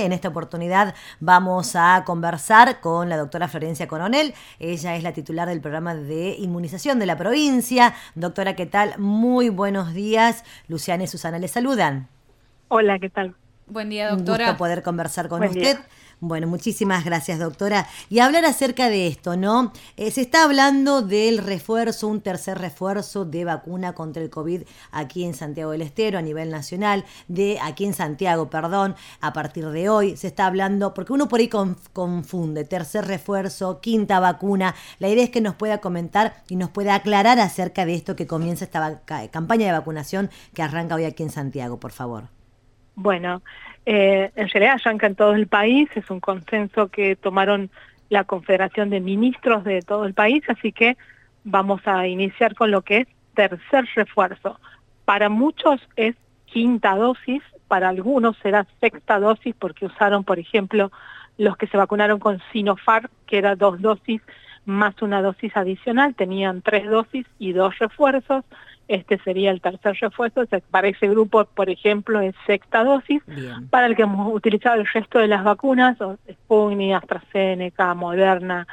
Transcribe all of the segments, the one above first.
En esta oportunidad vamos a conversar con la doctora Florencia Coronel. Ella es la titular del programa de inmunización de la provincia. Doctora, ¿qué tal? Muy buenos días. Luciana y Susana les saludan. Hola, ¿qué tal? Buen día, doctora. Un gusto poder conversar con Buen usted. día. Bueno, muchísimas gracias, doctora. Y hablar acerca de esto, ¿no? Se está hablando del refuerzo, un tercer refuerzo de vacuna contra el COVID aquí en Santiago del Estero a nivel nacional, aquí en Santiago, perdón, a partir de hoy. Se está hablando, porque uno por ahí confunde tercer refuerzo, quinta vacuna. La idea es que nos pueda comentar y nos pueda aclarar acerca de esto que comienza esta campaña de vacunación que arranca hoy aquí en Santiago, por favor. Bueno, en realidad arranca en todo el país, es un consenso que tomaron la Confederación de Ministros de todo el país, así que vamos a iniciar con lo que es tercer refuerzo. Para muchos es quinta dosis, para algunos será sexta dosis porque usaron, por ejemplo, los que se vacunaron con Sinopharm, que era 2 dosis más una dosis adicional, tenían 3 dosis y 2 refuerzos. Este sería el tercer refuerzo. Para ese grupo, por ejemplo, es sexta dosis. Bien. Para el que hemos utilizado el resto de las vacunas, Sputnik, AstraZeneca, Moderna,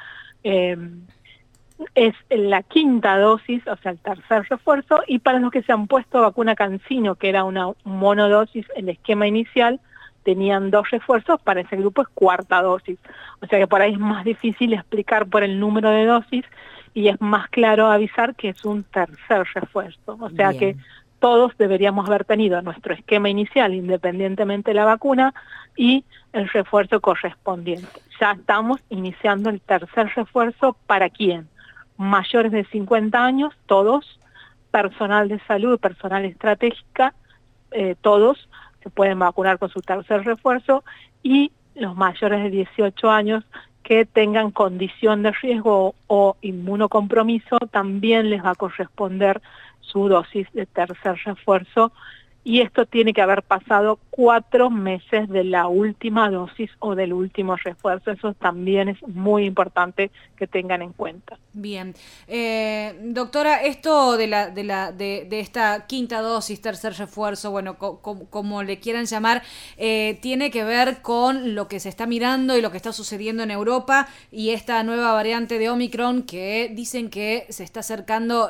es la quinta dosis, o sea, el tercer refuerzo. Y para los que se han puesto vacuna CanSino, que era una monodosis, el esquema inicial, tenían 2 refuerzos, para ese grupo es cuarta dosis. O sea que por ahí es más difícil explicar por el número de dosis y es más claro avisar que es un tercer refuerzo. O sea que todos deberíamos haber tenido nuestro esquema inicial, independientemente de la vacuna, y el refuerzo correspondiente. Ya estamos iniciando el tercer refuerzo. ¿Para quién? Mayores de 50 años, todos, personal de salud, personal estratégica, todos se pueden vacunar con su tercer refuerzo, y los mayores de 18 años que tengan condición de riesgo o inmunocompromiso también les va a corresponder su dosis de tercer refuerzo, y esto tiene que haber pasado 4 meses de la última dosis o del último refuerzo. Eso también es muy importante que tengan en cuenta. Bien. Doctora, esto de esta quinta dosis, tercer refuerzo, bueno, como le quieran llamar, tiene que ver con lo que se está mirando y lo que está sucediendo en Europa y esta nueva variante de Omicron que dicen que se está acercando,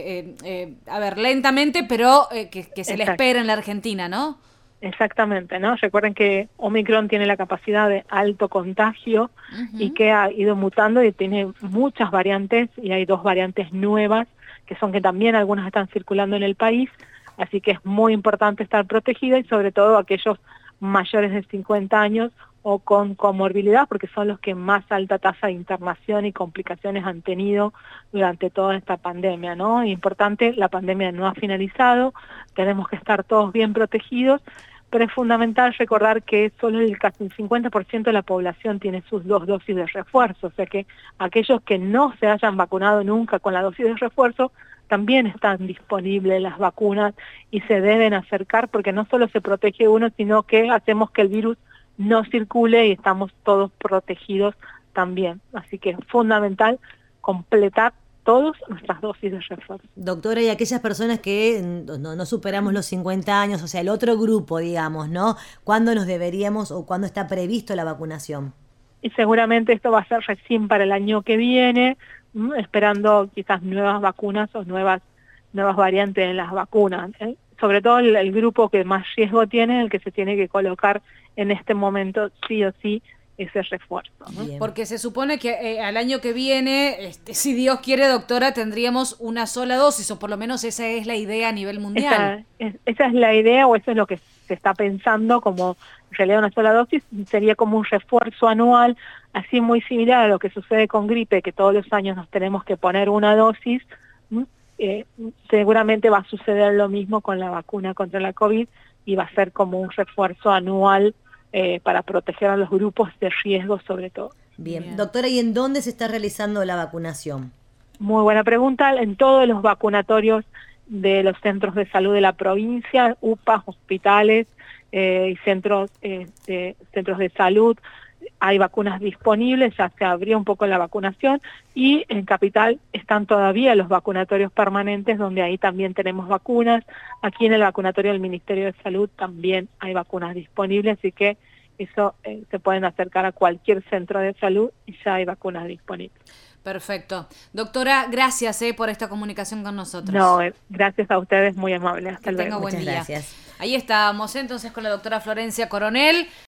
a ver, lentamente, pero que se le espera en la Argentina, ¿no? Exactamente, ¿no? Recuerden que Omicron tiene la capacidad de alto contagio y que ha ido mutando y tiene muchas variantes, y hay 2 variantes nuevas que son que también algunas están circulando en el país, así que es muy importante estar protegida, y sobre todo aquellos mayores de 50 años o con comorbilidad, porque son los que más alta tasa de internación y complicaciones han tenido durante toda esta pandemia, ¿no? Importante, la pandemia no ha finalizado, tenemos que estar todos bien protegidos, pero es fundamental recordar que solo casi el 50% de la población tiene sus 2 dosis de refuerzo, o sea que aquellos que no se hayan vacunado nunca con la dosis de refuerzo también están disponibles las vacunas y se deben acercar, porque no solo se protege uno, sino que hacemos que el virus no circule y estamos todos protegidos también. Así que es fundamental completar todas nuestras dosis de refuerzo. Doctora, y aquellas personas que no superamos los 50 años, o sea, el otro grupo, digamos, ¿no? ¿Cuándo nos deberíamos o cuándo está previsto la vacunación? Y seguramente esto va a ser recién para el año que viene, esperando quizás nuevas vacunas o nuevas variantes en las vacunas. Sobre todo el grupo que más riesgo tiene, el que se tiene que colocar en este momento sí o sí ese refuerzo, ¿no? Porque se supone que al año que viene, si Dios quiere, doctora, tendríamos una sola dosis, o por lo menos esa es la idea a nivel mundial. Esa es la idea, o eso es lo que se está pensando, como en realidad una sola dosis sería como un refuerzo anual, así muy similar a lo que sucede con gripe, que todos los años nos tenemos que poner una dosis. Seguramente va a suceder lo mismo con la vacuna contra la COVID, y va a ser como un refuerzo anual para proteger a los grupos de riesgo sobre todo. Bien. Doctora, ¿y en dónde se está realizando la vacunación? Muy buena pregunta. En todos los vacunatorios de los centros de salud de la provincia, UPAs, hospitales y centros de salud, hay vacunas disponibles, ya se abrió un poco la vacunación, y en Capital están todavía los vacunatorios permanentes, donde ahí también tenemos vacunas. Aquí en el vacunatorio del Ministerio de Salud también hay vacunas disponibles, así que eso se pueden acercar a cualquier centro de salud y ya hay vacunas disponibles. Perfecto. Doctora, gracias por esta comunicación con nosotros. No, gracias a ustedes, muy amables. Hasta que luego. tenga buen día. Gracias. Ahí estábamos entonces con la doctora Florencia Coronel.